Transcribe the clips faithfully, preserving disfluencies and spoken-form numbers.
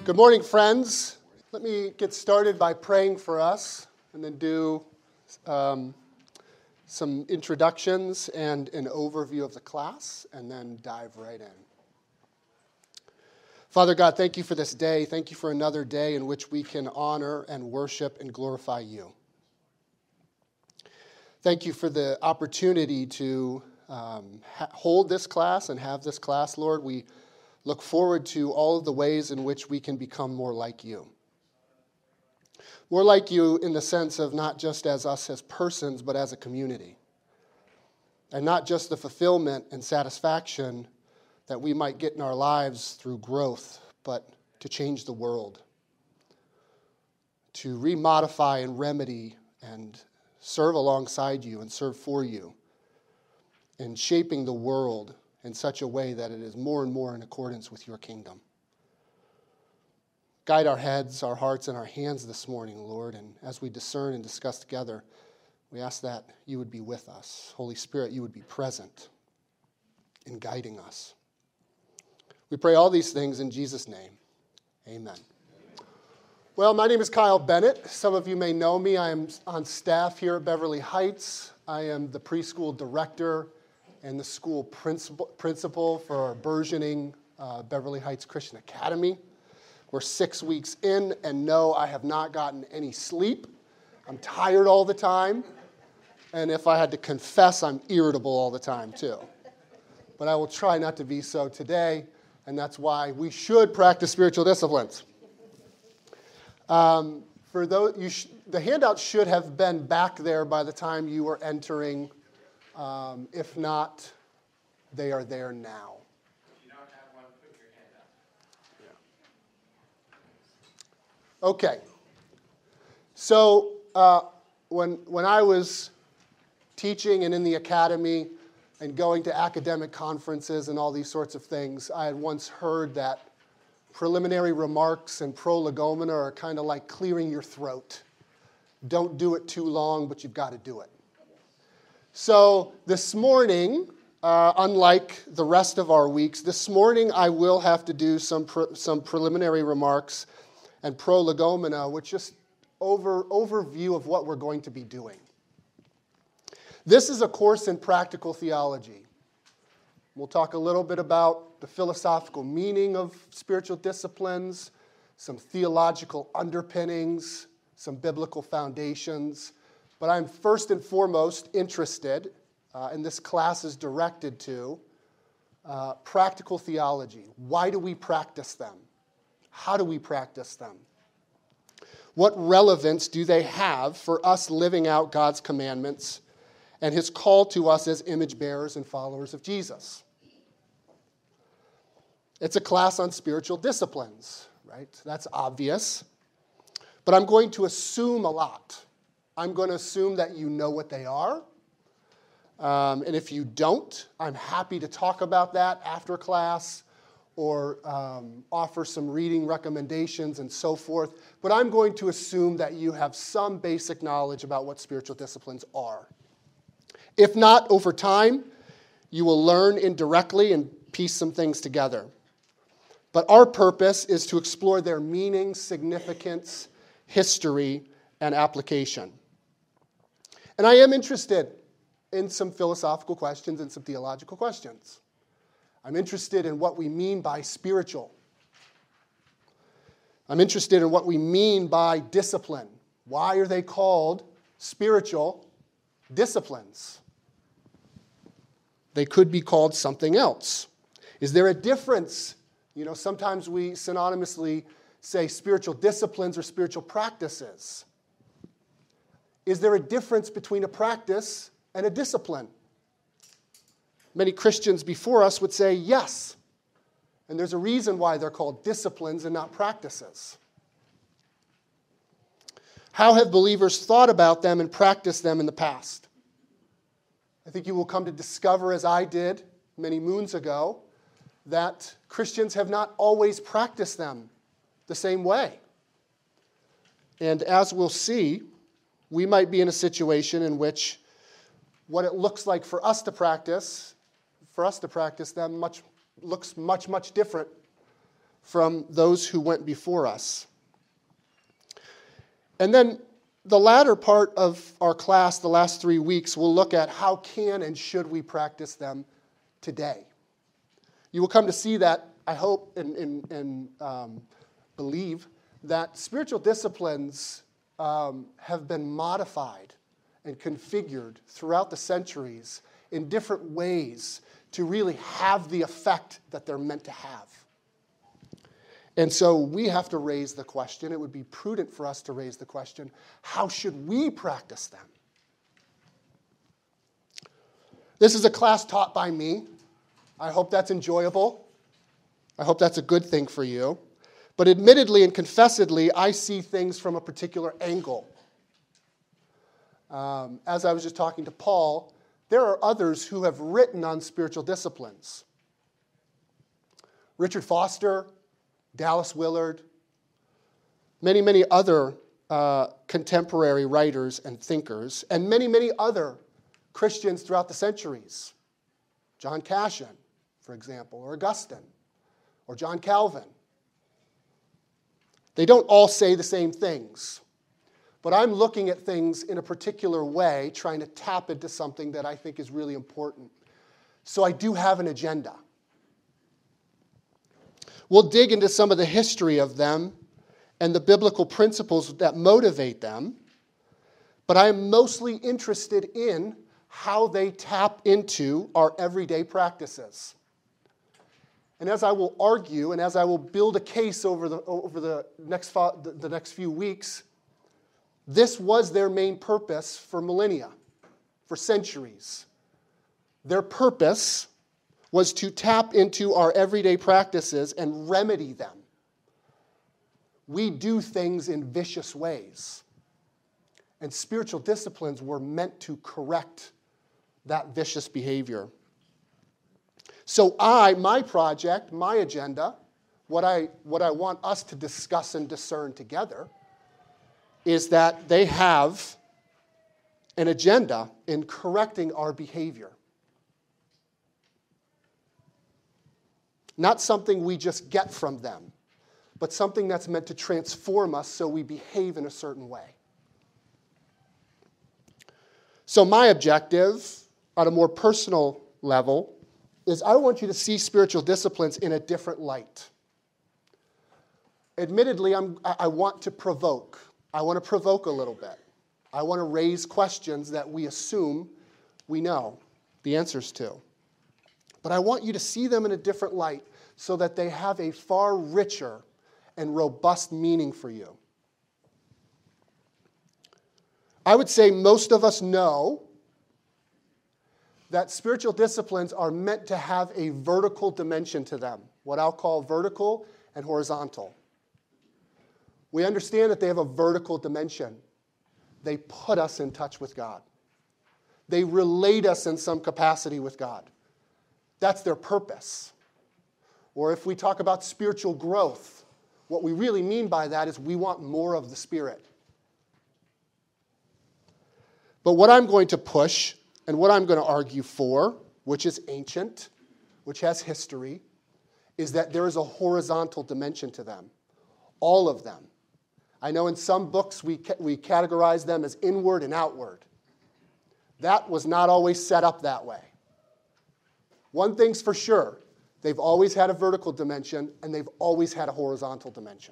Good morning, friends. Let me get started by praying for us and then do um, some introductions and an overview of the class and then dive right in. Father God, thank you for this day. Thank you for another day in which we can honor and worship and glorify you. Thank you for the opportunity to um, ha- hold this class and have this class, Lord. We look forward to all of the ways in which we can become more like you. More like you in the sense of not just as us as persons, but as a community. And not just the fulfillment and satisfaction that we might get in our lives through growth, but to change the world. To remodify and remedy and serve alongside you and serve for you. And shaping the world in such a way that it is more and more in accordance with your kingdom. Guide our heads, our hearts, and our hands this morning, Lord, and as we discern and discuss together, we ask that you would be with us. Holy Spirit, you would be present in guiding us. We pray all these things in Jesus' name. Amen. Well, my name is Kyle Bennett. Some of you may know me. I am on staff here at Beverly Heights. I am the preschool director and the school principal, principal for our burgeoning uh, Beverly Heights Christian Academy. We're six weeks in, and no, I have not gotten any sleep. I'm tired all the time, and if I had to confess, I'm irritable all the time too. But I will try not to be so today, and that's why we should practice spiritual disciplines. Um, for those, you sh- the handout should have been back there by the time you were entering. Um, if not, they are there now. If you don't have one, put your hand up. Yeah. Okay. So uh, when when I was teaching and in the academy and going to academic conferences and all these sorts of things, I had once heard that preliminary remarks and prolegomena are kind of like clearing your throat. Don't do it too long, but you've got to do it. So this morning, uh, unlike the rest of our weeks, this morning I will have to do some pre- some preliminary remarks and prolegomena, which just over overview of what we're going to be doing. This is a course in practical theology. We'll talk a little bit about the philosophical meaning of spiritual disciplines, some theological underpinnings, some biblical foundations. But I'm first and foremost interested, uh, and this class is directed to, uh, practical theology. Why do we practice them? How do we practice them? What relevance do they have for us living out God's commandments and his call to us as image bearers and followers of Jesus? It's a class on spiritual disciplines, right? That's obvious. But I'm going to assume a lot. I'm going to assume that you know what they are. Um, and if you don't, I'm happy to talk about that after class or um, offer some reading recommendations and so forth. But I'm going to assume that you have some basic knowledge about what spiritual disciplines are. If not, over time, you will learn indirectly and piece some things together. But our purpose is to explore their meaning, significance, history, and application. And I am interested in some philosophical questions and some theological questions. I'm interested in what we mean by spiritual. I'm interested in what we mean by discipline. Why are they called spiritual disciplines? They could be called something else. Is there a difference? You know, sometimes we synonymously say spiritual disciplines or spiritual practices. Is there a difference between a practice and a discipline? Many Christians before us would say yes. And there's a reason why they're called disciplines and not practices. How have believers thought about them and practiced them in the past? I think you will come to discover, as I did many moons ago, that Christians have not always practiced them the same way. And as we'll see, we might be in a situation in which what it looks like for us to practice, for us to practice them, much looks much, much different from those who went before us. And then the latter part of our class, the last three weeks, we'll look at how can and should we practice them today. You will come to see that, I hope and, and, and um, believe, that spiritual disciplines um, have been modified and configured throughout the centuries in different ways to really have the effect that they're meant to have. And so we have to raise the question, it would be prudent for us to raise the question, how should we practice them? This is a class taught by me. I hope that's enjoyable. I hope that's a good thing for you. But admittedly and confessedly, I see things from a particular angle. Um, as I was just talking to Paul, there are others who have written on spiritual disciplines. Richard Foster, Dallas Willard, many, many other uh, contemporary writers and thinkers, and many, many other Christians throughout the centuries. John Cassian, for example, or Augustine, or John Calvin. They don't all say the same things, but I'm looking at things in a particular way, trying to tap into something that I think is really important. So I do have an agenda. We'll dig into some of the history of them and the biblical principles that motivate them, but I am mostly interested in how they tap into our everyday practices. And as I will argue and as I will build a case over the, over the, next, the, the next few weeks, this was their main purpose for millennia, for centuries. Their purpose was to tap into our everyday practices and remedy them. We do things in vicious ways. And spiritual disciplines were meant to correct that vicious behavior. So I, my project, my agenda, what I, what I want us to discuss and discern together is that they have an agenda in correcting our behavior. Not something we just get from them, but something that's meant to transform us so we behave in a certain way. So my objective, on a more personal level, is I want you to see spiritual disciplines in a different light. Admittedly, I'm, I want to provoke. I want to provoke a little bit. I want to raise questions that we assume we know the answers to. But I want you to see them in a different light so that they have a far richer and robust meaning for you. I would say most of us know that spiritual disciplines are meant to have a vertical dimension to them, what I'll call vertical and horizontal. We understand that they have a vertical dimension. They put us in touch with God. They relate us in some capacity with God. That's their purpose. Or if we talk about spiritual growth, what we really mean by that is we want more of the Spirit. But what I'm going to push and what I'm going to argue for, which is ancient, which has history, is that there is a horizontal dimension to them. All of them. I know in some books we, ca- we categorize them as inward and outward. That was not always set up that way. One thing's for sure, they've always had a vertical dimension and they've always had a horizontal dimension.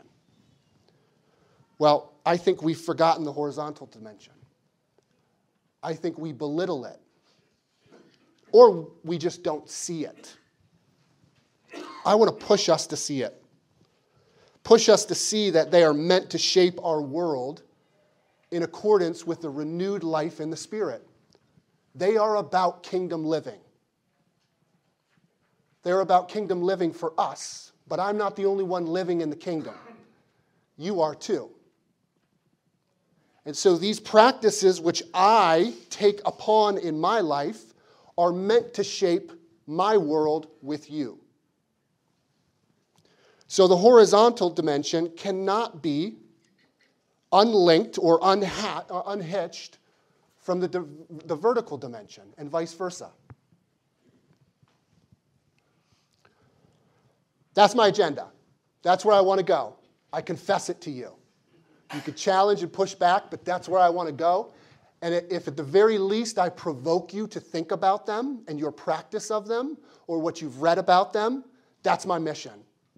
Well, I think we've forgotten the horizontal dimension. I think we belittle it. Or we just don't see it. I want to push us to see it. Push us to see that they are meant to shape our world in accordance with the renewed life in the Spirit. They are about kingdom living. They're about kingdom living for us, but I'm not the only one living in the kingdom. You are too. And so these practices which I take upon in my life are meant to shape my world with you. So the horizontal dimension cannot be unlinked or unha- uh, unhitched from the, di- the vertical dimension, and vice versa. That's my agenda. That's where I want to go. I confess it to you. You could challenge and push back, but that's where I want to go. And if at the very least I provoke you to think about them and your practice of them or what you've read about them, that's my mission.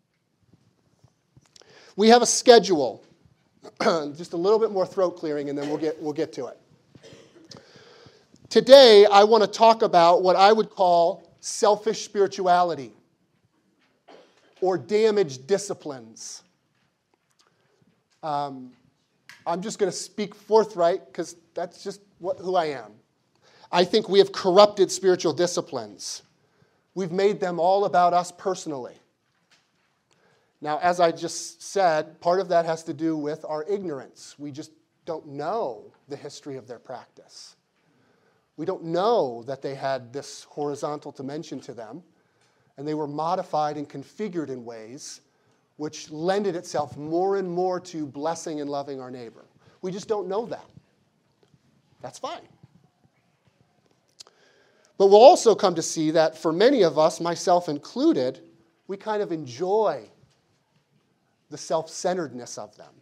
We have a schedule. Just a little bit more throat clearing and then we'll get, we'll get to it. Today, I want to talk about what I would call selfish spirituality or damaged disciplines. Um, I'm just going to speak forthright because that's just what, who I am. I think we have corrupted spiritual disciplines. We've made them all about us personally. Now, as I just said, part of that has to do with our ignorance. We just don't know the history of their practice. We don't know that they had this horizontal dimension to them, and they were modified and configured in ways which lended itself more and more to blessing and loving our neighbor. We just don't know that. That's fine. But we'll also come to see that for many of us, myself included, we kind of enjoy the self-centeredness of them.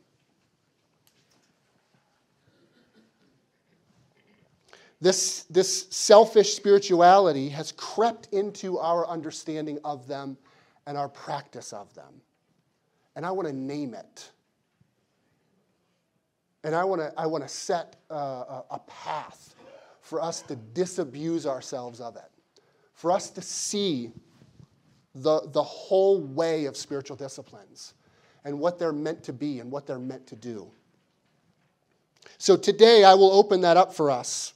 This, this selfish spirituality has crept into our understanding of them and our practice of them. And I want to name it. And I want to, I want to set a, a, a path for us to disabuse ourselves of it. For us to see the, the whole way of spiritual disciplines and what they're meant to be and what they're meant to do. So today I will open that up for us.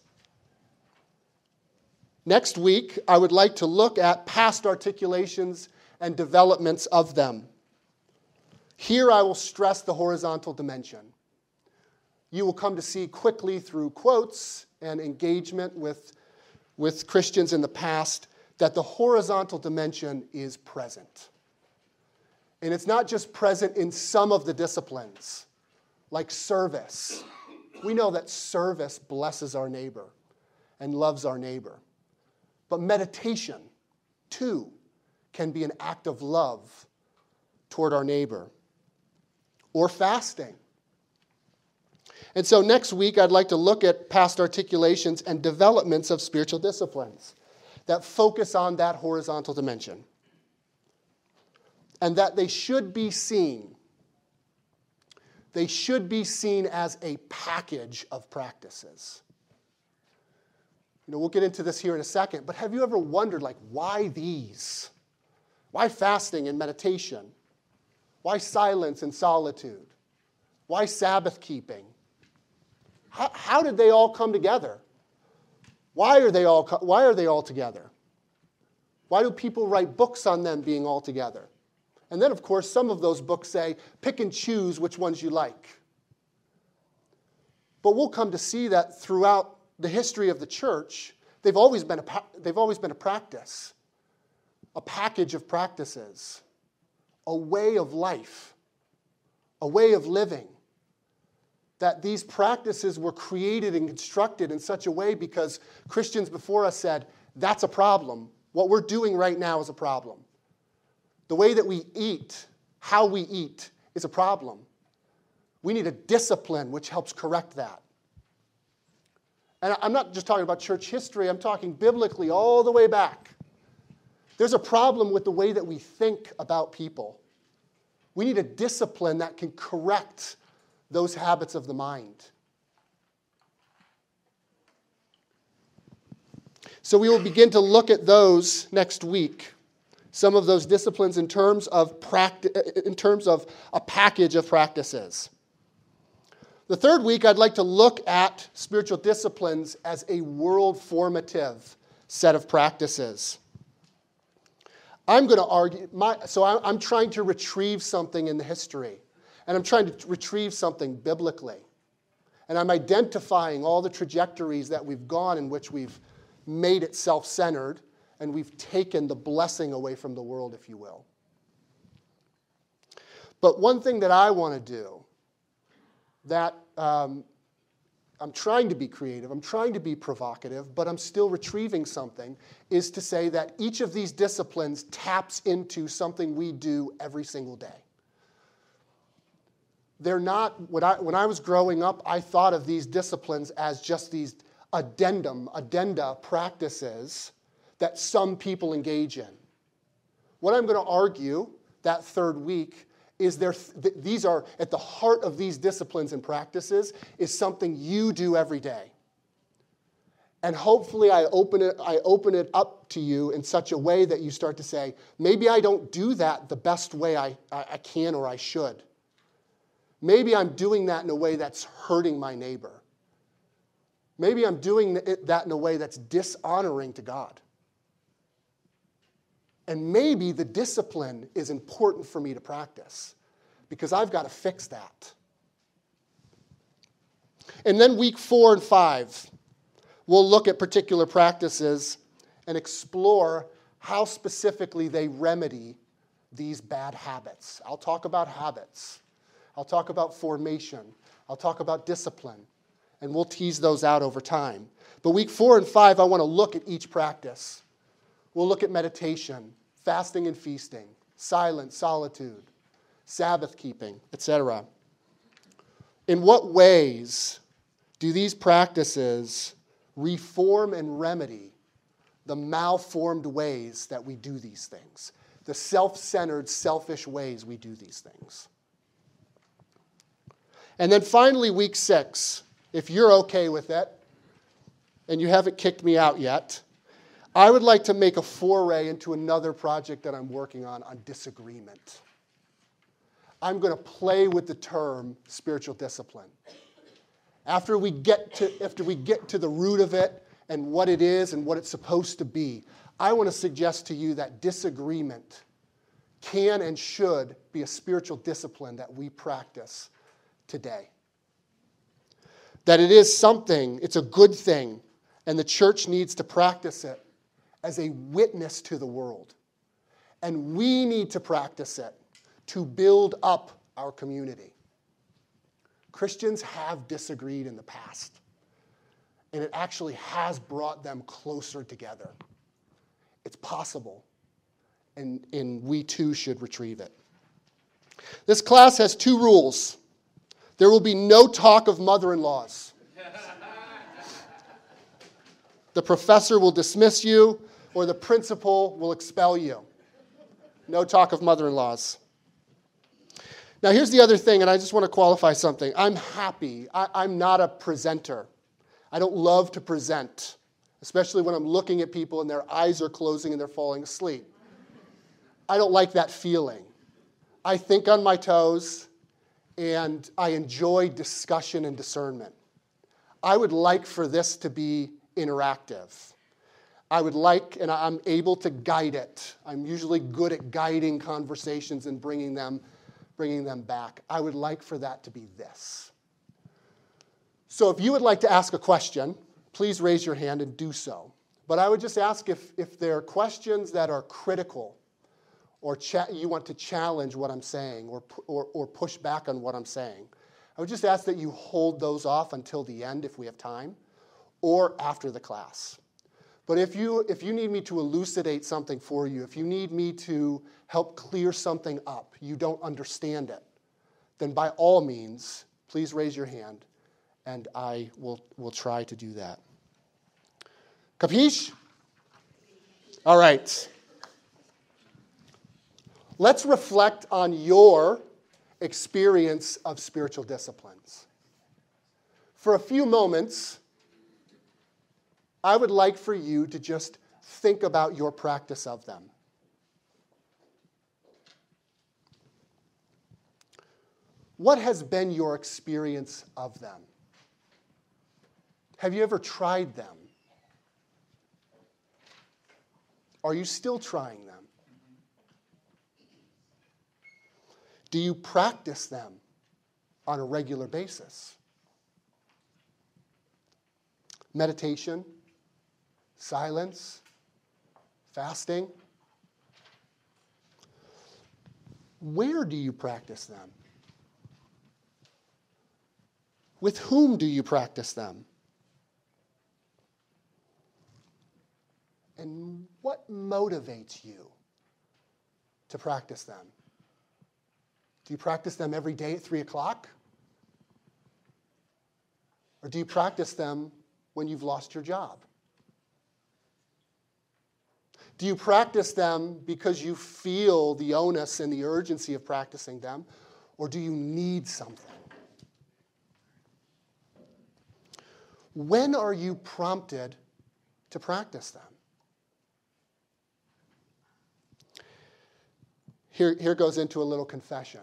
Next week, I would like to look at past articulations and developments of them. Here I will stress the horizontal dimension. You will come to see quickly through quotes and engagement with, with Christians in the past that the horizontal dimension is present. And it's not just present in some of the disciplines, like service. We know that service blesses our neighbor and loves our neighbor. But meditation, too, can be an act of love toward our neighbor. Or fasting. And so next week, I'd like to look at past articulations and developments of spiritual disciplines that focus on that horizontal dimension. And that they should be seen. They should be seen as a package of practices. You know, we'll get into this here in a second, but have you ever wondered, like, why these? Why fasting and meditation? Why silence and solitude? Why Sabbath keeping? How, how did they all come together? Why are they all, why are they all together? Why do people write books on them being all together? And then, of course, some of those books say, pick and choose which ones you like. But we'll come to see that throughout the history of the church, they've always been a, they've always been a practice, a package of practices, a way of life, a way of living. That these practices were created and constructed in such a way because Christians before us said, that's a problem. What we're doing right now is a problem. The way that we eat, how we eat, is a problem. We need a discipline which helps correct that. And I'm not just talking about church history, I'm talking biblically all the way back. There's a problem with the way that we think about people. We need a discipline that can correct those habits of the mind. So we will begin to look at those next week. Some of those disciplines in terms of practi- in terms of a package of practices. The third week, I'd like to look at spiritual disciplines as a world-formative set of practices. I'm going to argue, my, so I'm trying to retrieve something in the history, and I'm trying to retrieve something biblically. And I'm identifying all the trajectories that we've gone in which we've made it self-centered, and we've taken the blessing away from the world, if you will. But one thing that I want to do, that um, I'm trying to be creative, I'm trying to be provocative, but I'm still retrieving something, is to say that each of these disciplines taps into something we do every single day. they're not, when I, when I was growing up, I thought of these disciplines as just these addendum, addenda practices that some people engage in. What I'm going to argue that third week is there, th- these are, at the heart of these disciplines and practices is something you do every day. And hopefully I open it, I open it up to you in such a way that you start to say, maybe I don't do that the best way I, I, I can or I should. Maybe I'm doing that in a way that's hurting my neighbor. Maybe I'm doing it, that in a way that's dishonoring to God. And maybe the discipline is important for me to practice because I've got to fix that. And then week four and five, we'll look at particular practices and explore how specifically they remedy these bad habits. I'll talk about habits. I'll talk about formation. I'll talk about discipline. And we'll tease those out over time. But week four and five, I want to look at each practice. We'll look at meditation, fasting and feasting, silence, solitude, Sabbath keeping, et cetera. In what ways do these practices reform and remedy the malformed ways that we do these things, the self-centered, selfish ways we do these things? And then finally, week six, if you're okay with it, and you haven't kicked me out yet, I would like to make a foray into another project that I'm working on, on disagreement. I'm going to play with the term spiritual discipline. After we get to, after we get to the root of it and what it is and what it's supposed to be, I want to suggest to you that disagreement can and should be a spiritual discipline that we practice today. That it is something, it's a good thing, and the church needs to practice it as a witness to the world. And we need to practice it to build up our community. Christians have disagreed in the past, and it actually has brought them closer together. It's possible, and, and we too should retrieve it. This class has two rules. There will be no talk of mother-in-laws. The professor will dismiss you, or the principal will expel you. No talk of mother-in-laws. Now, here's the other thing, and I just want to qualify something. I'm happy. I, I'm not a presenter. I don't love to present, especially when I'm looking at people and their eyes are closing and they're falling asleep. I don't like that feeling. I think on my toes, and I enjoy discussion and discernment. I would like for this to be interactive. I would like, and I'm able to guide it. I'm usually good at guiding conversations and bringing them, bringing them back. I would like for that to be this. So if you would like to ask a question, please raise your hand and do so. But I would just ask if, if there are questions that are critical, or cha- you want to challenge what I'm saying, or, or, or push back on what I'm saying. I would just ask that you hold those off until the end if we have time, or after the class. But if you, if you need me to elucidate something for you, if you need me to help clear something up, you don't understand it, then by all means, please raise your hand, and I will, will try to do that. Capiche? All right. Let's reflect on your experience of spiritual disciplines. For a few moments, I would like for you to just think about your practice of them. What has been your experience of them? Have you ever tried them? Are you still trying them? Do you practice them on a regular basis? Meditation, silence, fasting. Where do you practice them? With whom do you practice them? And what motivates you to practice them? Do you practice them every day at three o'clock? Or do you practice them when you've lost your job? Do you practice them because you feel the onus and the urgency of practicing them? Or do you need something? When are you prompted to practice them? Here, here goes into a little confession.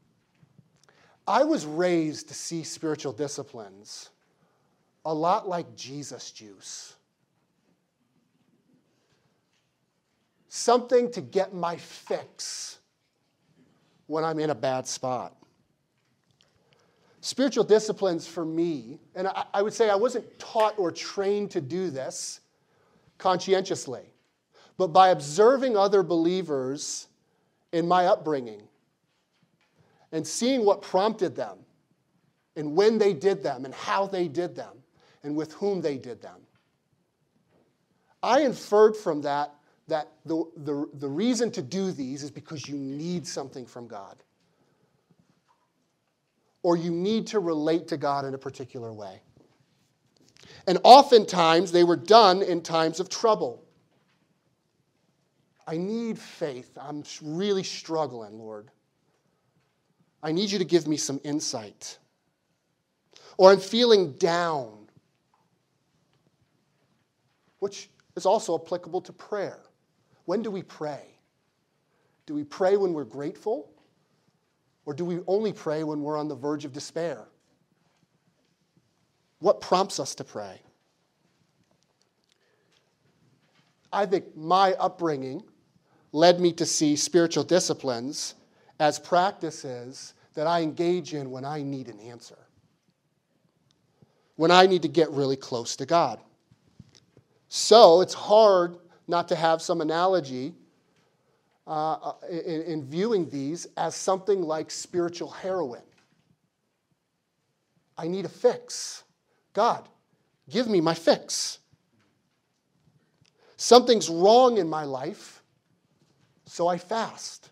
I was raised to see spiritual disciplines a lot like Jesus juice. Something to get my fix when I'm in a bad spot. Spiritual disciplines for me, and I, I would say I wasn't taught or trained to do this conscientiously, but by observing other believers in my upbringing and seeing what prompted them and when they did them and how they did them and with whom they did them. I inferred from that that the, the, the reason to do these is because you need something from God. Or you need to relate to God in a particular way. And oftentimes they were done in times of trouble. I need faith. I'm really struggling, Lord. I need you to give me some insight. Or I'm feeling down, which is also applicable to prayer. When do we pray? Do we pray when we're grateful? Or do we only pray when we're on the verge of despair? What prompts us to pray? I think my upbringing led me to see spiritual disciplines as practices that I engage in when I need an answer, when I need to get really close to God. So it's hard not to have some analogy uh, in, in viewing these as something like spiritual heroin. I need a fix. God, give me my fix. Something's wrong in my life, so I fast.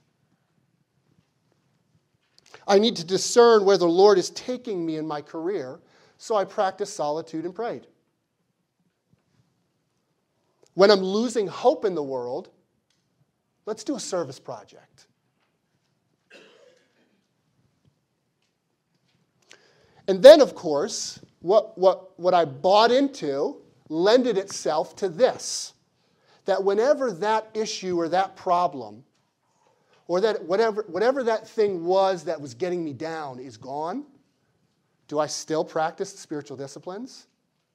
I need to discern where the Lord is taking me in my career, so I practice solitude and prayed. When I'm losing hope in the world, let's do a service project. And then, of course, what, what, what I bought into lended itself to this, that whenever that issue or that problem, or that whatever, whatever that thing was that was getting me down is gone, do I still practice the spiritual disciplines?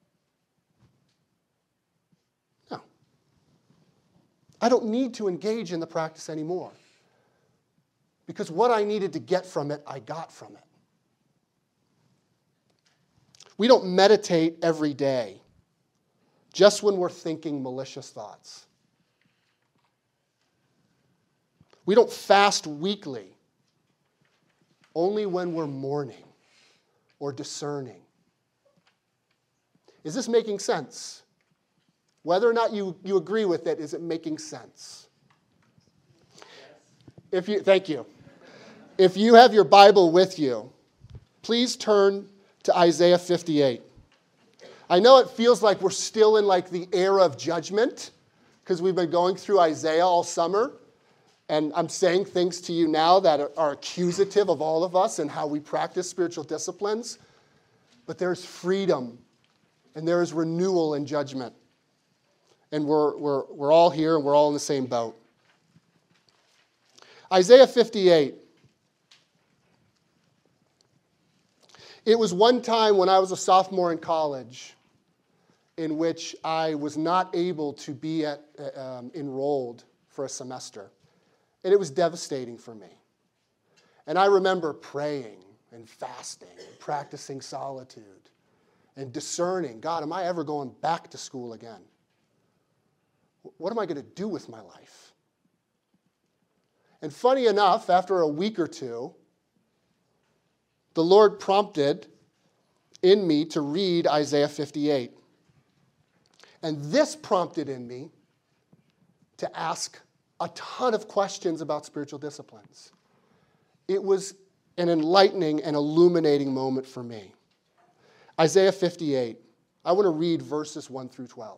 No. I don't need to engage in the practice anymore, because what I needed to get from it, I got from it. We don't meditate every day, just when we're thinking malicious thoughts. We don't fast weekly, only when we're mourning or discerning. Is this making sense? Whether or not you, you agree with it, is it making sense? If you, thank you. If you have your Bible with you, please turn to Isaiah fifty-eight. I know it feels like we're still in like the era of judgment because we've been going through Isaiah all summer. And I'm saying things to you now that are, are accusative of all of us and how we practice spiritual disciplines. But there's freedom and there is renewal in judgment. And we're, we're, we're all here and we're all in the same boat. Isaiah fifty-eight. It was one time when I was a sophomore in college in which I was not able to be at, um, enrolled for a semester. And it was devastating for me. And I remember praying and fasting and practicing solitude and discerning, God, am I ever going back to school again? What am I going to do with my life? And funny enough, after a week or two, the Lord prompted in me to read Isaiah fifty-eight. And this prompted in me to ask a ton of questions about spiritual disciplines. It was an enlightening and illuminating moment for me. Isaiah fifty-eight. I want to read verses one through twelve.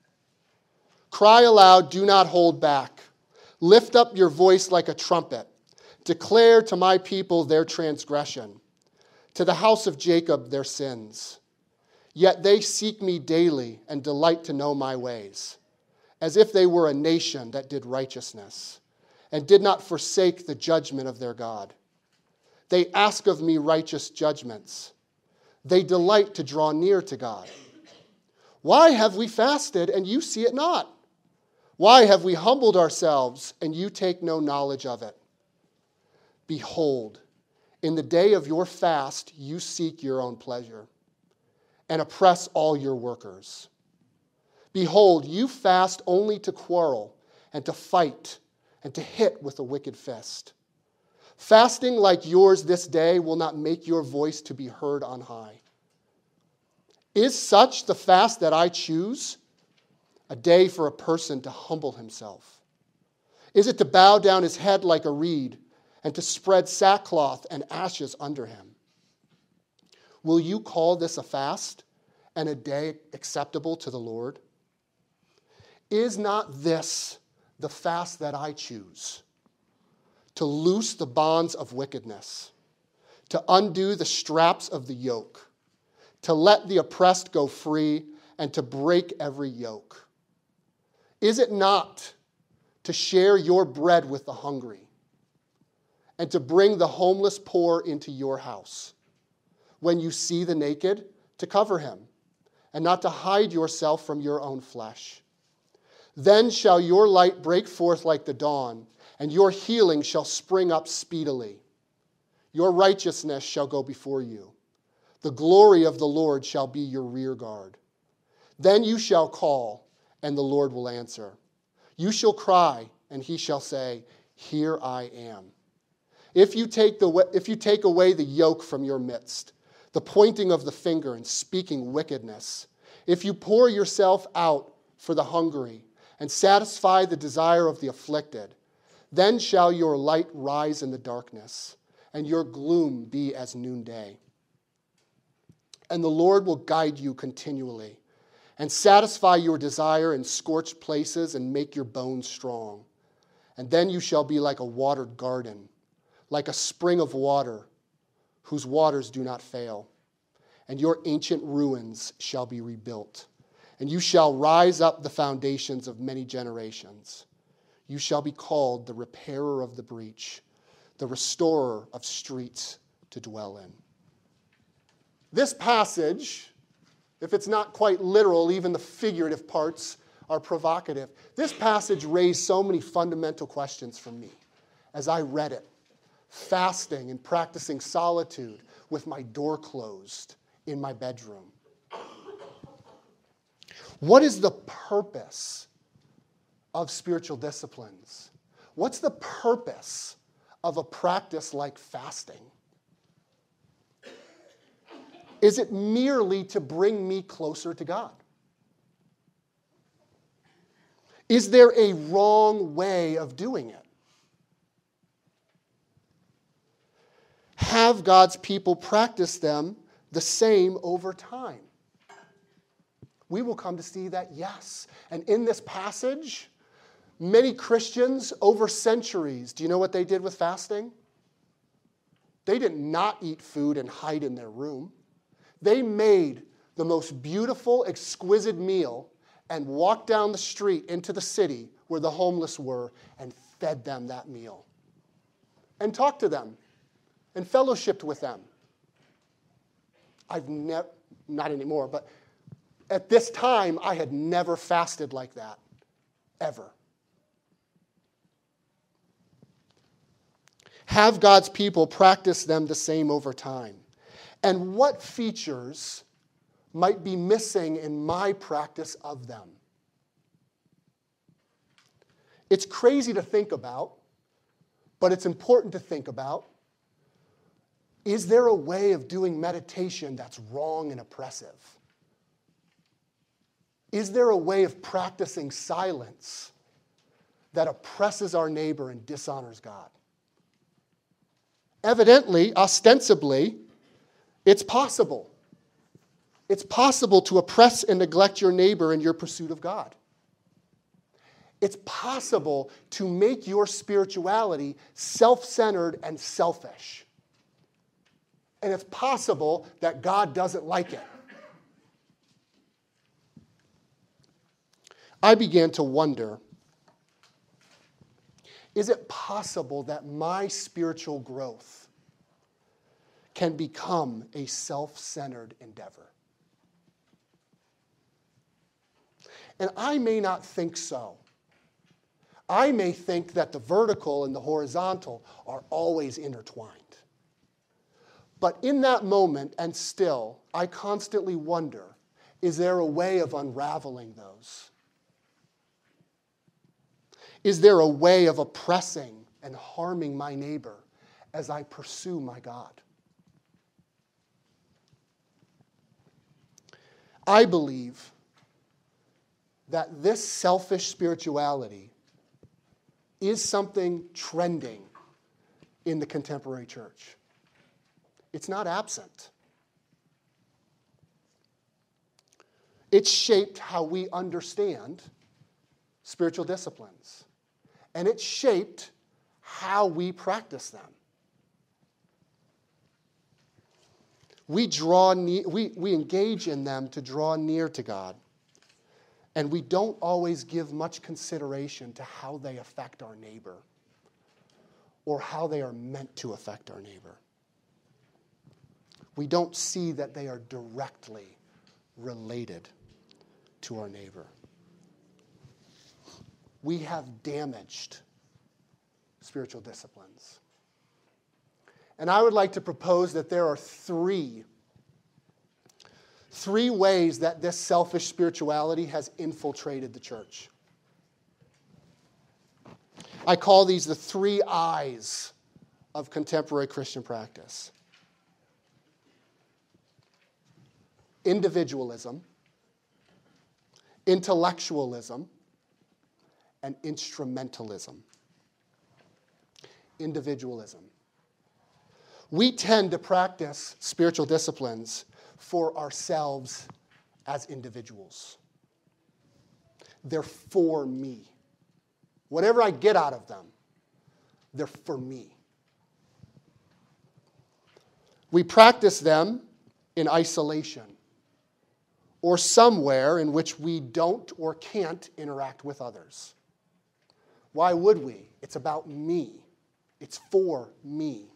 Cry aloud, do not hold back. Lift up your voice like a trumpet. Declare to my people their transgression, to the house of Jacob their sins. Yet they seek me daily and delight to know my ways, as if they were a nation that did righteousness and did not forsake the judgment of their God. They ask of me righteous judgments. They delight to draw near to God. Why have we fasted and you see it not? Why have we humbled ourselves and you take no knowledge of it? Behold, in the day of your fast you seek your own pleasure and oppress all your workers. Behold, you fast only to quarrel and to fight and to hit with a wicked fist. Fasting like yours this day will not make your voice to be heard on high. Is such the fast that I choose? A day for a person to humble himself. Is it to bow down his head like a reed and to spread sackcloth and ashes under him? Will you call this a fast and a day acceptable to the Lord? Is not this the fast that I choose? To loose the bonds of wickedness, to undo the straps of the yoke, to let the oppressed go free, and to break every yoke. Is it not to share your bread with the hungry, and to bring the homeless poor into your house? When you see the naked, to cover him, and not to hide yourself from your own flesh. Then shall your light break forth like the dawn, and your healing shall spring up speedily. Your righteousness shall go before you. The glory of the Lord shall be your rear guard. Then you shall call, and the Lord will answer. You shall cry, and he shall say, Here I am. If you take the, if you take away the yoke from your midst, the pointing of the finger and speaking wickedness, if you pour yourself out for the hungry and satisfy the desire of the afflicted, then shall your light rise in the darkness, and your gloom be as noonday. And the Lord will guide you continually, and satisfy your desire in scorched places, and make your bones strong. And then you shall be like a watered garden, like a spring of water, whose waters do not fail. And your ancient ruins shall be rebuilt, and you shall rise up the foundations of many generations. You shall be called the repairer of the breach, the restorer of streets to dwell in. This passage, if it's not quite literal, even the figurative parts are provocative. This passage raised so many fundamental questions for me as I read it. Fasting and practicing solitude with my door closed in my bedroom. What is the purpose of spiritual disciplines? What's the purpose of a practice like fasting? Is it merely to bring me closer to God? Is there a wrong way of doing it? Have God's people practice them the same over time? We will come to see that yes. And in this passage, many Christians over centuries, do you know what they did with fasting? They did not eat food and hide in their room. They made the most beautiful, exquisite meal and walked down the street into the city where the homeless were and fed them that meal. And talked to them and fellowshiped with them. I've never, not anymore, but at this time, I had never fasted like that, ever. Have God's people practice them the same over time. And what features might be missing in my practice of them? It's crazy to think about, but it's important to think about. Is there a way of doing meditation that's wrong and oppressive? Is there a way of practicing silence that oppresses our neighbor and dishonors God? Evidently, ostensibly, it's possible. It's possible to oppress and neglect your neighbor in your pursuit of God. It's possible to make your spirituality self-centered and selfish. And it's possible that God doesn't like it. I began to wonder, is it possible that my spiritual growth can become a self-centered endeavor? And I may not think so. I may think that the vertical and the horizontal are always intertwined. But in that moment, and still, I constantly wonder, is there a way of unraveling those? Is there a way of oppressing and harming my neighbor as I pursue my God? I believe that this selfish spirituality is something trending in the contemporary church. It's not absent. It's shaped how we understand spiritual disciplines. And it's shaped how we practice them. We draw ne- we, we engage in them to draw near to God. And we don't always give much consideration to how they affect our neighbor or how they are meant to affect our neighbor. We don't see that they are directly related to our neighbor. We have damaged spiritual disciplines. And I would like to propose that there are three, three ways that this selfish spirituality has infiltrated the church. I call these the three eyes of contemporary Christian practice. Individualism, intellectualism, and instrumentalism. Individualism. We tend to practice spiritual disciplines for ourselves as individuals. They're for me. Whatever I get out of them, they're for me. We practice them in isolation or somewhere in which we don't or can't interact with others. Why would we? It's about me. It's for me.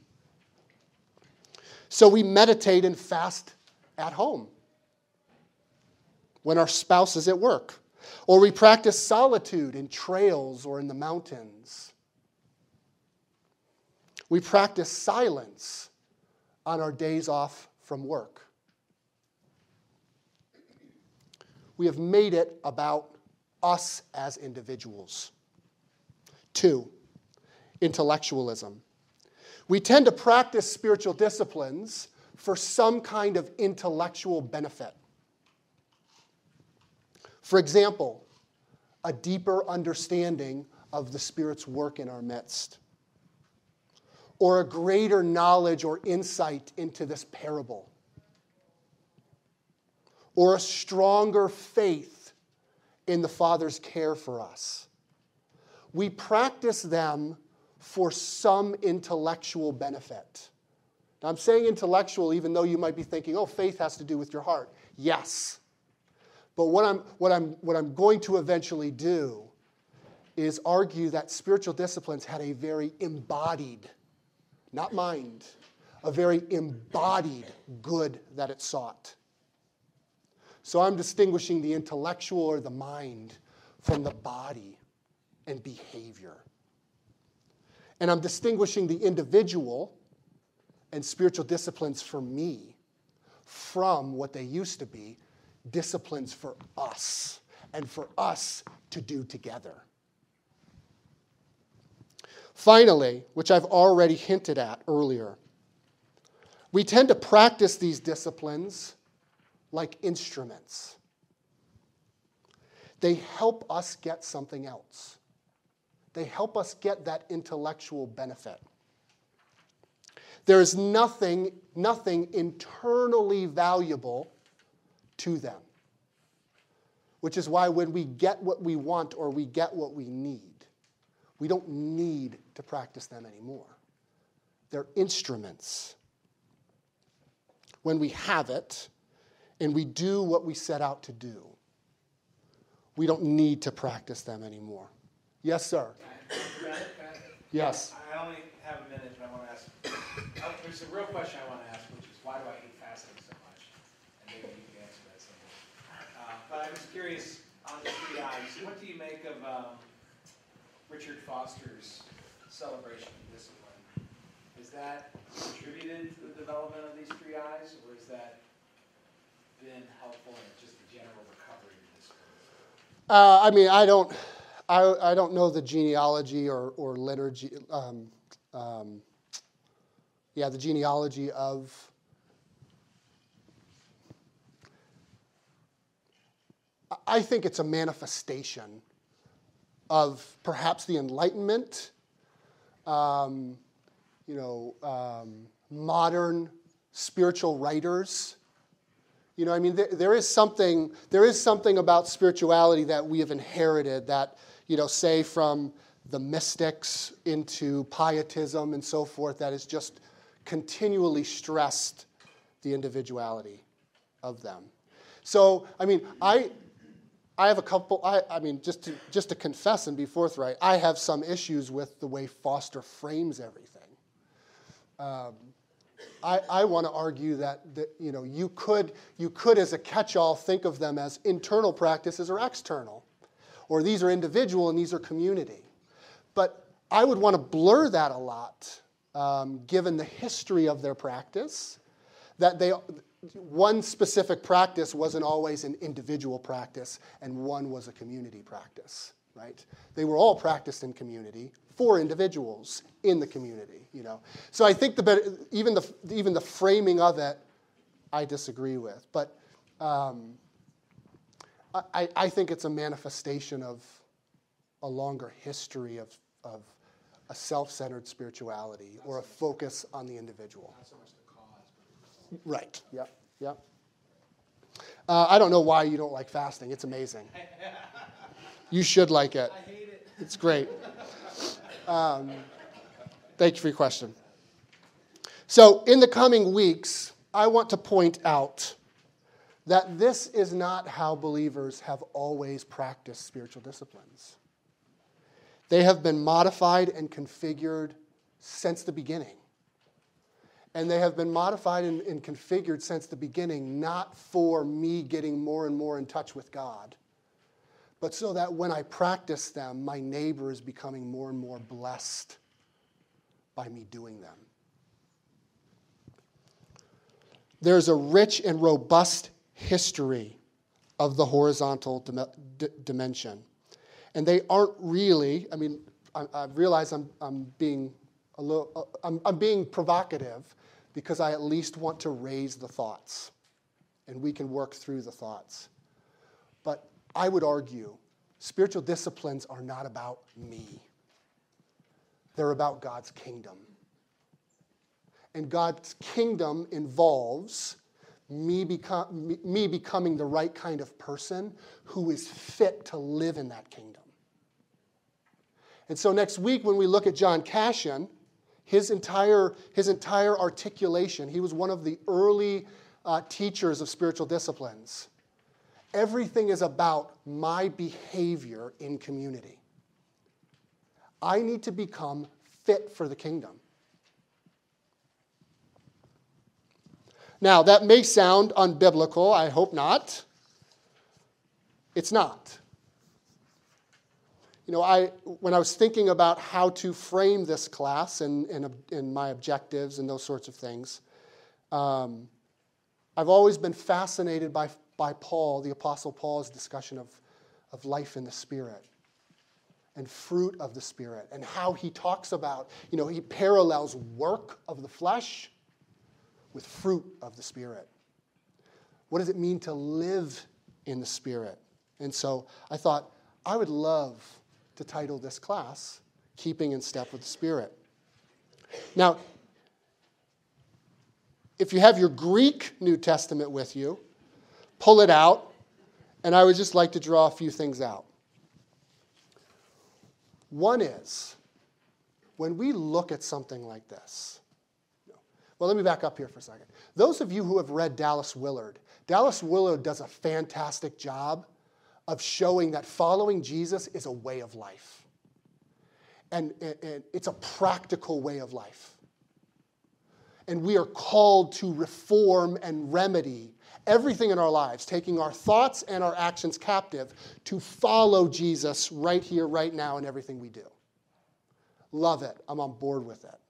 So we meditate and fast at home when our spouse is at work. Or we practice solitude in trails or in the mountains. We practice silence on our days off from work. We have made it about us as individuals. Two, intellectualism. We tend to practice spiritual disciplines for some kind of intellectual benefit. For example, a deeper understanding of the Spirit's work in our midst, or a greater knowledge or insight into this parable, or a stronger faith in the Father's care for us. We practice them for some intellectual benefit. Now, I'm saying intellectual even though you might be thinking, oh, faith has to do with your heart. Yes. But what I'm, what I'm, what I'm going to eventually do is argue that spiritual disciplines had a very embodied, not mind, a very embodied good that it sought. So I'm distinguishing the intellectual or the mind from the body and behavior. And I'm distinguishing the individual and spiritual disciplines for me from what they used to be, disciplines for us and for us to do together. Finally, which I've already hinted at earlier, we tend to practice these disciplines like instruments. They help us get something else. They help us get that intellectual benefit. There is nothing, nothing internally valuable to them. Which is why when we get what we want or we get what we need, we don't need to practice them anymore. They're instruments. When we have it and we do what we set out to do, we don't need to practice them anymore. Yes, sir. Can I- can I- Yes. I only have a minute, but I want to ask, oh, there's a real question I want to ask, which is why do I hate fasting so much? And maybe you can answer that someday. Uh, But I was curious, on the three eyes, what do you make of um, Richard Foster's celebration of discipline? Is that contributed to the development of these three eyes, or has that been helpful in just the general recovery of discipline? Uh, I mean, I don't, I, I don't know the genealogy or, or liturgy, um, um, yeah, the genealogy of I think it's a manifestation of perhaps the Enlightenment, um, you know, um, modern spiritual writers. You know, I mean, there, there is something there is something about spirituality that we have inherited that, you know, say from the mystics into pietism and so forth, that has just continually stressed the individuality of them. So, I mean, I I have a couple, I, I mean, just to, just to confess and be forthright, I have some issues with the way Foster frames everything. Um, I, I want to argue that, that you know, you could, you could as a catch-all think of them as internal practices or external, or these are individual and these are community. But I would want to blur that a lot, um, given the history of their practice, that they, one specific practice wasn't always an individual practice, and one was a community practice, right? They were all practiced in community for individuals in the community, you know. So I think the better, even the even the framing of it, I disagree with. But um, I, I think it's a manifestation of a longer history of of a self-centered spirituality or a focus on the individual. Not so much the cause, but Right. Yep. Yep. Uh, I don't know why you don't like fasting. It's amazing. You should like it. I hate it. It's great. Um, thank you for your question. So, in the coming weeks, I want to point out that this is not how believers have always practiced spiritual disciplines. They have been modified and configured since the beginning. And they have been modified and, and configured since the beginning, not for me getting more and more in touch with God, but so that when I practice them, my neighbor is becoming more and more blessed by me doing them. There's a rich and robust history of the horizontal dim- d- dimension. And they aren't really, I mean, I, I realize I'm, I'm being a little, uh, I'm, I'm being provocative because I at least want to raise the thoughts, and we can work through the thoughts. But I would argue spiritual disciplines are not about me. They're about God's kingdom. And God's kingdom involves me, become, me, me becoming the right kind of person who is fit to live in that kingdom. And so next week when we look at John Cassian, his entire, his entire articulation, he was one of the early uh, teachers of spiritual disciplines. Everything is about my behavior in community. I need to become fit for the kingdom. Now, that may sound unbiblical. I hope not. It's not. You know, I when I was thinking about how to frame this class and, and, and my objectives and those sorts of things, um, I've always been fascinated by, by Paul, the Apostle Paul's discussion of, of life in the Spirit and fruit of the Spirit, and how he talks about, you know, he parallels work of the flesh with fruit of the Spirit. What does it mean to live in the Spirit? And so I thought I would love to title this class, Keeping in Step with the Spirit. Now, if you have your Greek New Testament with you, pull it out, and I would just like to draw a few things out. One is, when we look at something like this, well, let me back up here for a second. Those of you who have read Dallas Willard, Dallas Willard does a fantastic job of showing that following Jesus is a way of life. And, and, and it's a practical way of life. And we are called to reform and remedy everything in our lives, taking our thoughts and our actions captive to follow Jesus right here, right now, in everything we do. Love it. I'm on board with it.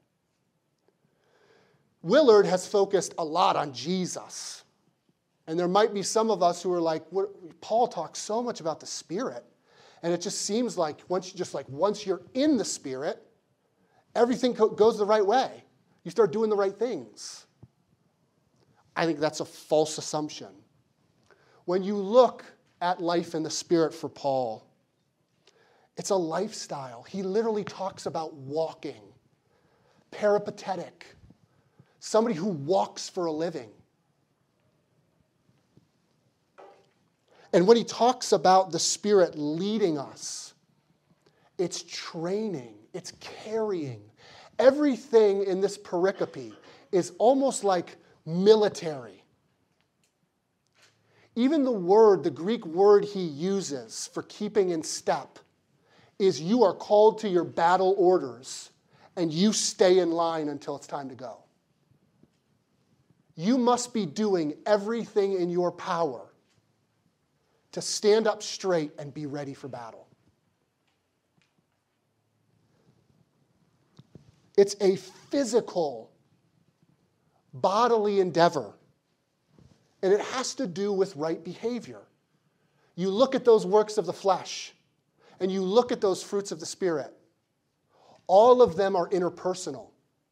Willard has focused a lot on Jesus. And there might be some of us who are like, what, Paul talks so much about the Spirit. And it just seems like once you just like once you're in the Spirit, everything co- goes the right way. You start doing the right things. I think that's a false assumption. When you look at life in the Spirit for Paul, it's a lifestyle. He literally talks about walking, peripatetic, somebody who walks for a living. And when he talks about the Spirit leading us, it's training, it's carrying. Everything in this pericope is almost like military. Even the word, the Greek word he uses for keeping in step is you are called to your battle orders and you stay in line until it's time to go. You must be doing everything in your power to stand up straight and be ready for battle. It's a physical, bodily endeavor. And it has to do with right behavior. You look at those works of the flesh, and you look at those fruits of the Spirit. All of them are interpersonal.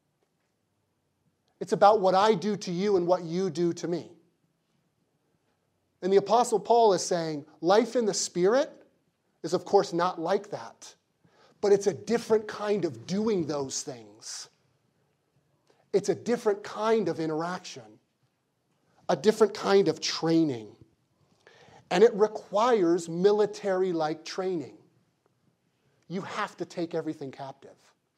It's about what I do to you and what you do to me. And the Apostle Paul is saying, life in the Spirit is, of course, not like that. But it's a different kind of doing those things. It's a different kind of interaction. A different kind of training. And it requires military-like training. You have to take everything captive.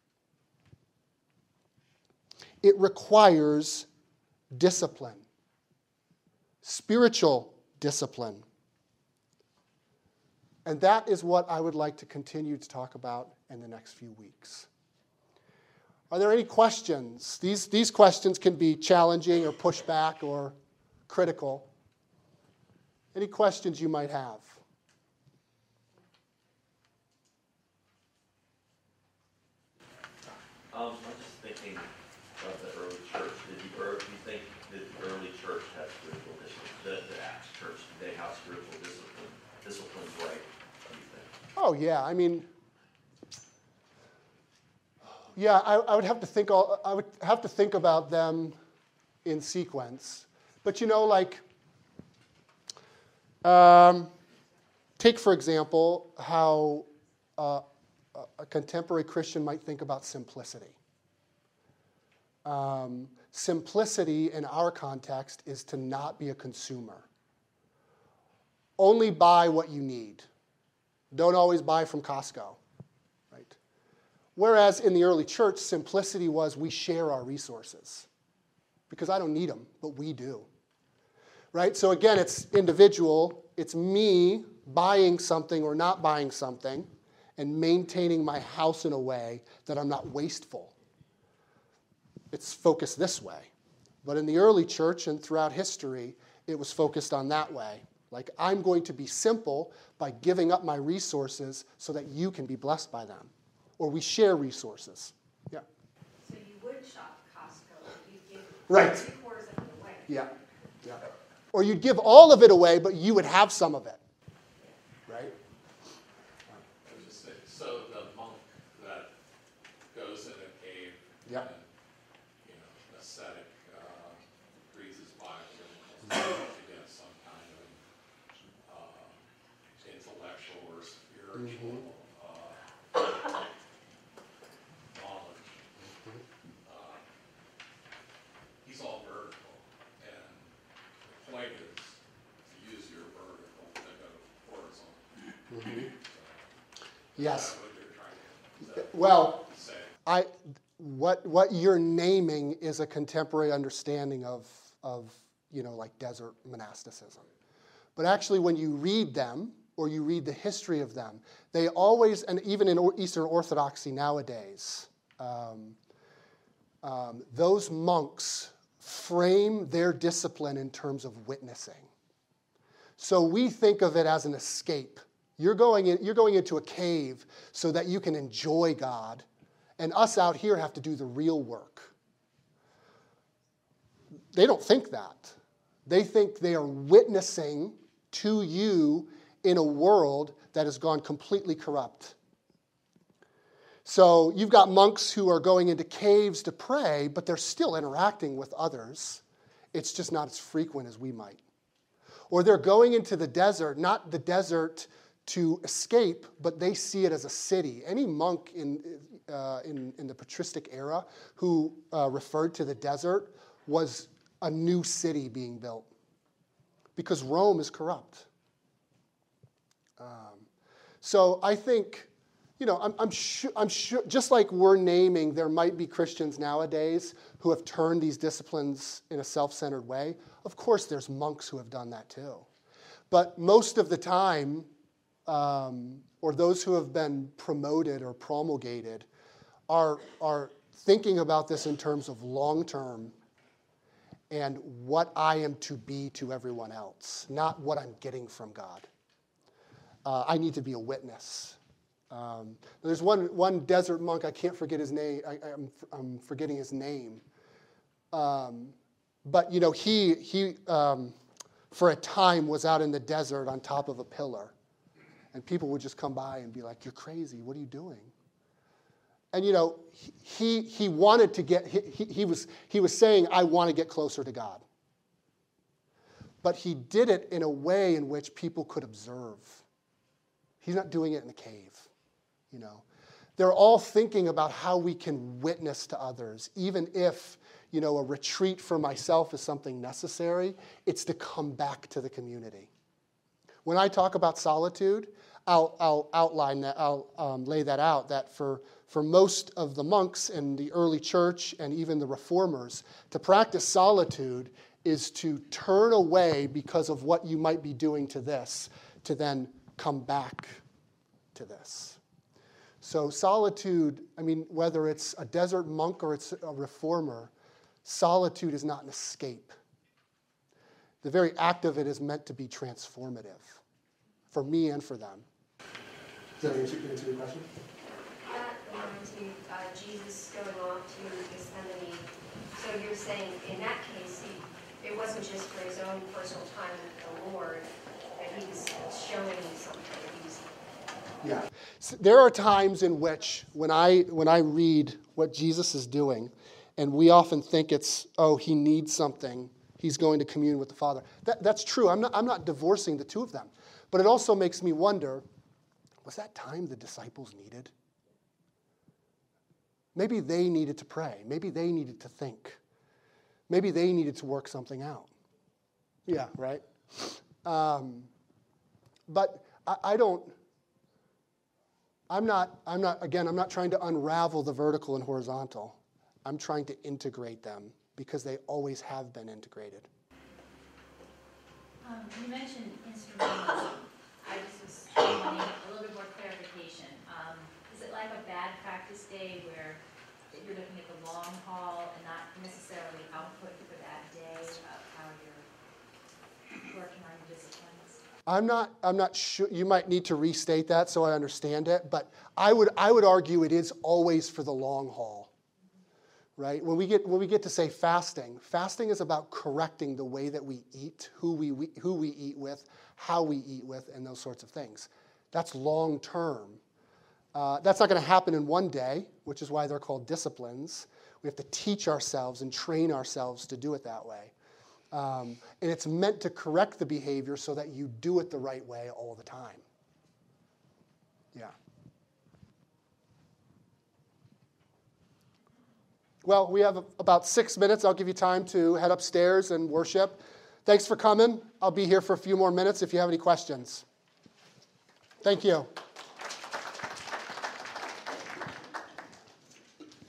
It requires discipline. Spiritual discipline. And that is what I would like to continue to talk about in the next few weeks. Are there any questions? These, these questions can be challenging or pushback or critical. Any questions you might have? Um, I'm just thinking about the early church. Did the early, do you think that the early church had spiritual discipline? The, the Acts church, did they have spiritual discipline? Disciplines right? What do you think? Oh, yeah. I mean, yeah, I, I would have to think. All, I would have to think about them in sequence. But you know, like, um, take for example how uh, a contemporary Christian might think about simplicity. Um, simplicity in our context is to not be a consumer. Only buy what you need. Don't always buy from Costco, right? Whereas in the early church, simplicity was we share our resources. Because I don't need them, but we do. Right? So again, it's individual. It's me buying something or not buying something and maintaining my house in a way that I'm not wasteful. It's focused this way. But in the early church and throughout history, it was focused on that way. Like, I'm going to be simple by giving up my resources so that you can be blessed by them. Or we share resources. Yeah. So you would shop Costco if you give Right. three quarters of it away. Yeah. Yeah. Or you'd give all of it away, but you would have some of it. Right? I was just saying, so the monk that goes in a cave Yep. and, you know, ascetic, uh, reads his Bible to get some kind of uh, intellectual or spiritual uh, knowledge. Uh, he's all vertical. Yes. What you're trying Well, to say. I, what, what you're naming is a contemporary understanding of, of, you know, like desert monasticism. But actually, when you read them, or you read the history of them, they always, and even in Eastern Orthodoxy nowadays, um, um, those monks frame their discipline in terms of witnessing. So we think of it as an escape. You're going in, you're going into a cave so that you can enjoy God, and us out here have to do the real work. They don't think that. They think they are witnessing to you in a world that has gone completely corrupt. So you've got monks who are going into caves to pray, but they're still interacting with others. It's just not as frequent as we might. Or they're going into the desert, not the desert to escape, but they see it as a city. Any monk in, uh, in, in the patristic era who uh, referred to the desert was a new city being built, because Rome is corrupt. Um, so I think, you know, I'm, I'm sure, I'm sure, just like we're naming, there might be Christians nowadays who have turned these disciplines in a self-centered way. Of course, there's monks who have done that too. But most of the time, um, or those who have been promoted or promulgated, are, are thinking about this in terms of long-term and what I am to be to everyone else, not what I'm getting from God. Uh, I need to be a witness. Um, there's one, one desert monk, I can't forget his name, I, I'm, I'm forgetting his name. Um, but, you know, he, he um, for a time, was out in the desert on top of a pillar. And people would just come by and be like, "You're crazy, what are you doing?" And, you know, he, he wanted to get, he, he, was, he was saying, "I want to get closer to God." But he did it in a way in which people could observe. He's not doing it in a cave, you know. They're all thinking about how we can witness to others, even if, you know, a retreat for myself is something necessary, it's to come back to the community. When I talk about solitude, I'll, I'll outline that, I'll um, lay that out, that for, for most of the monks in the early church and even the reformers, to practice solitude is to turn away because of what you might be doing to this, to then come back to this. So solitude, I mean, whether it's a desert monk or it's a reformer, solitude is not an escape. The very act of it is meant to be transformative for me and for them. Does that answer, answer your question? That reminds me of uh, Jesus going off to Gethsemane. So you're saying in that case, he, it wasn't just for his own personal time with the Lord, that he was showing you something. He was... Yeah. So there are times in which when I when I read what Jesus is doing, and we often think it's, oh, he needs something, he's going to commune with the Father. That, that's true. I'm not, I'm not divorcing the two of them. But it also makes me wonder, was that time the disciples needed? Maybe they needed to pray. Maybe they needed to think. Maybe they needed to work something out. Yeah, right? Um, but I, I don't, I'm not, I'm not, again, I'm not trying to unravel the vertical and horizontal. I'm trying to integrate them because they always have been integrated. Um, you mentioned instrumentalism. I just was wanting a little bit more clarification. Um, is it like a bad practice day where you're looking at the long haul and not necessarily output for that day of how you're working on your disciplines? I'm not, I'm not sure, you might need to restate that so I understand it, but I would, I would argue it is always for the long haul. Right? When we get when we get to say fasting, fasting is about correcting the way that we eat, who we, we who we eat with, how we eat with, and those sorts of things. That's long term. Uh, that's not going to happen in one day, which is why they're called disciplines. We have to teach ourselves and train ourselves to do it that way. Um, and it's meant to correct the behavior so that you do it the right way all the time. Yeah. Well, we have about six minutes. I'll give you time to head upstairs and worship. Thanks for coming. I'll be here for a few more minutes if you have any questions. Thank you.